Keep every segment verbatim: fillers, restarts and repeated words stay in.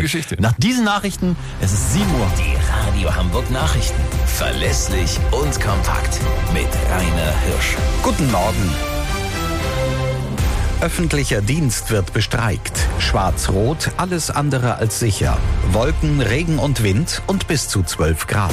Geschichte. Nach diesen Nachrichten, es ist sieben Uhr. Die Radio Hamburg Nachrichten. Verlässlich und kompakt. Mit Rainer Hirsch. Guten Morgen. Öffentlicher Dienst wird bestreikt. Schwarz-Rot, alles andere als sicher. Wolken, Regen und Wind und bis zu zwölf Grad.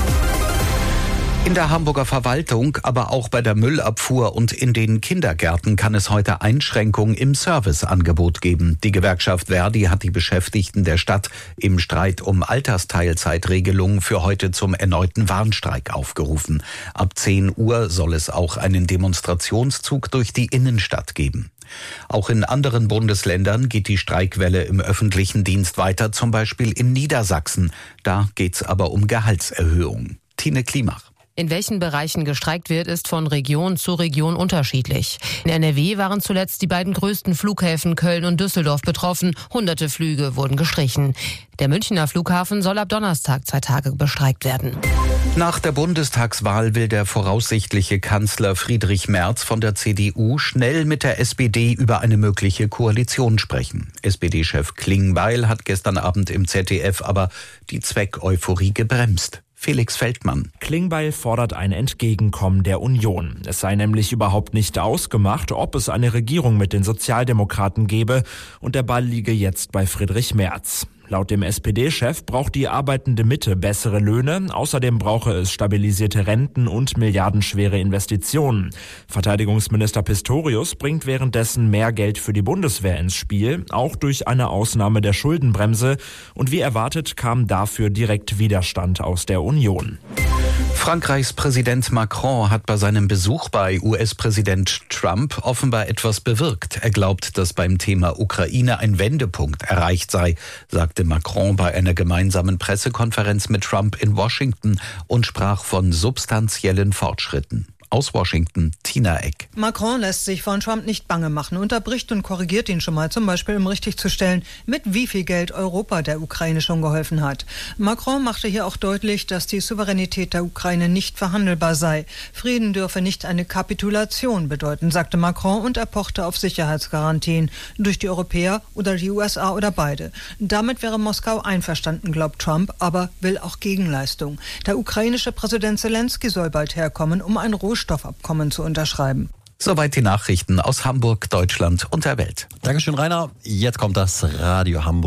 In der Hamburger Verwaltung, aber auch bei der Müllabfuhr und in den Kindergärten kann es heute Einschränkungen im Serviceangebot geben. Die Gewerkschaft Verdi hat die Beschäftigten der Stadt im Streit um Altersteilzeitregelungen für heute zum erneuten Warnstreik aufgerufen. Ab zehn Uhr soll es auch einen Demonstrationszug durch die Innenstadt geben. Auch in anderen Bundesländern geht die Streikwelle im öffentlichen Dienst weiter, zum Beispiel in Niedersachsen. Da geht's aber um Gehaltserhöhungen. Tine Klimach. In welchen Bereichen gestreikt wird, ist von Region zu Region unterschiedlich. In N R W waren zuletzt die beiden größten Flughäfen Köln und Düsseldorf betroffen. Hunderte Flüge wurden gestrichen. Der Münchner Flughafen soll ab Donnerstag zwei Tage bestreikt werden. Nach der Bundestagswahl will der voraussichtliche Kanzler Friedrich Merz von der C D U schnell mit der S P D über eine mögliche Koalition sprechen. S P D-Chef Klingbeil hat gestern Abend im Z D F aber die Zweckeuphorie gebremst. Felix Feldmann. Klingbeil fordert ein Entgegenkommen der Union. Es sei nämlich überhaupt nicht ausgemacht, ob es eine Regierung mit den Sozialdemokraten gebe, und der Ball liege jetzt bei Friedrich Merz. Laut dem S P D-Chef braucht die arbeitende Mitte bessere Löhne. Außerdem brauche es stabilisierte Renten und milliardenschwere Investitionen. Verteidigungsminister Pistorius bringt währenddessen mehr Geld für die Bundeswehr ins Spiel, auch durch eine Ausnahme der Schuldenbremse. Und wie erwartet kam dafür direkt Widerstand aus der Union. Frankreichs Präsident Macron hat bei seinem Besuch bei U S-Präsident Trump offenbar etwas bewirkt. Er glaubt, dass beim Thema Ukraine ein Wendepunkt erreicht sei, sagte Macron bei einer gemeinsamen Pressekonferenz mit Trump in Washington und sprach von substanziellen Fortschritten. Aus Washington, Tina Eck. Macron lässt sich von Trump nicht bange machen, unterbricht und korrigiert ihn schon mal, zum Beispiel um richtig zu stellen, mit wie viel Geld Europa der Ukraine schon geholfen hat. Macron machte hier auch deutlich, dass die Souveränität der Ukraine nicht verhandelbar sei. Frieden dürfe nicht eine Kapitulation bedeuten, sagte Macron, und er pochte auf Sicherheitsgarantien durch die Europäer oder die U S A oder beide. Damit wäre Moskau einverstanden, glaubt Trump, aber will auch Gegenleistung. Der ukrainische Präsident Zelensky soll bald herkommen, um ein Rohstoffabkommen zu unterschreiben. Soweit die Nachrichten aus Hamburg, Deutschland und der Welt. Dankeschön, Rainer. Jetzt kommt das Radio Hamburg.